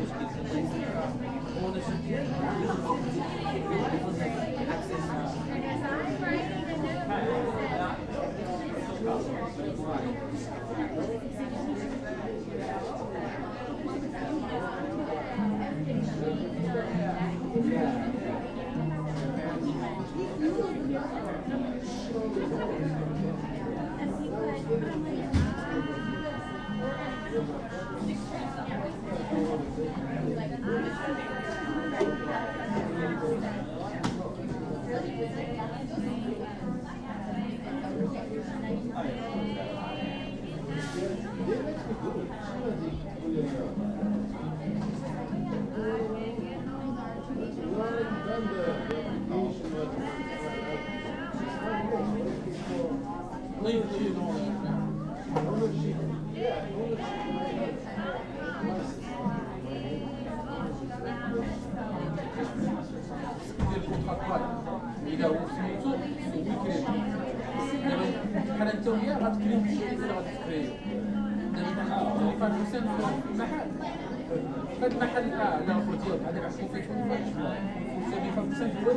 إذا هو سميتو ويكريم دابا بحال أنت وياه غتكريو شي حاجة اللي غتكريو دابا فهاد الإنسان في المحل فهاد المحل الآخر ديالك هذاك عشرين فيه تكون فهاد الشوار وسامي فهاد الإنسان في